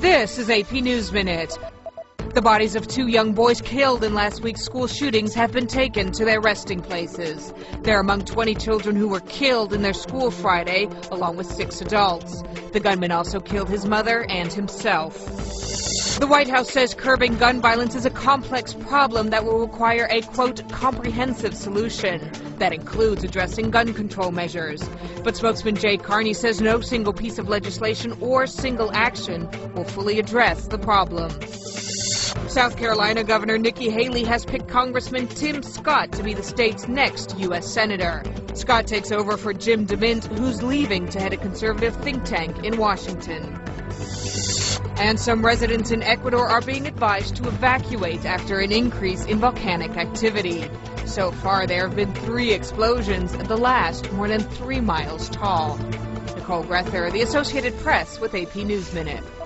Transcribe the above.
This is AP News Minute. The bodies of 2 young boys killed in last week's school shootings have been taken to their resting places. They're among 20 children who were killed in their school Friday, along with 6 adults. The gunman also killed his mother and himself. The White House says curbing gun violence is a complex problem that will require a, quote, comprehensive solution that includes addressing gun control measures. But spokesman Jay Carney says no single piece of legislation or single action will fully address the problem. South Carolina Governor Nikki Haley has picked Congressman Tim Scott to be the state's next U.S. Senator. Scott takes over for Jim DeMint, who's leaving to head a conservative think tank in Washington. And some residents in Ecuador are being advised to evacuate after an increase in volcanic activity. So far, there have been 3 explosions, the last more than 3 miles tall. Nicole Grether, The Associated Press with AP News Minute.